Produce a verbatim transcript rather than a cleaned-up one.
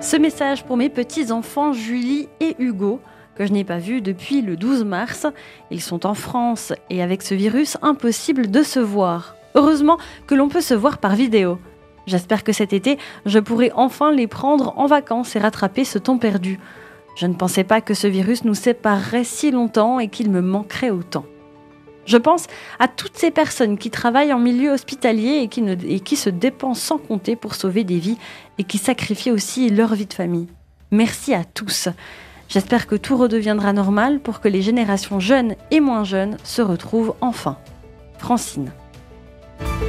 Ce message pour mes petits-enfants Julie et Hugo, que je n'ai pas vus depuis le douze mars. Ils sont en France et avec ce virus, impossible de se voir. Heureusement que l'on peut se voir par vidéo. J'espère que cet été, je pourrai enfin les prendre en vacances et rattraper ce temps perdu. Je ne pensais pas que ce virus nous séparerait si longtemps et qu'il me manquerait autant. Je pense à toutes ces personnes qui travaillent en milieu hospitalier et qui, ne, et qui se dépensent sans compter pour sauver des vies et qui sacrifient aussi leur vie de famille. Merci à tous. J'espère que tout redeviendra normal pour que les générations jeunes et moins jeunes se retrouvent enfin. Francine.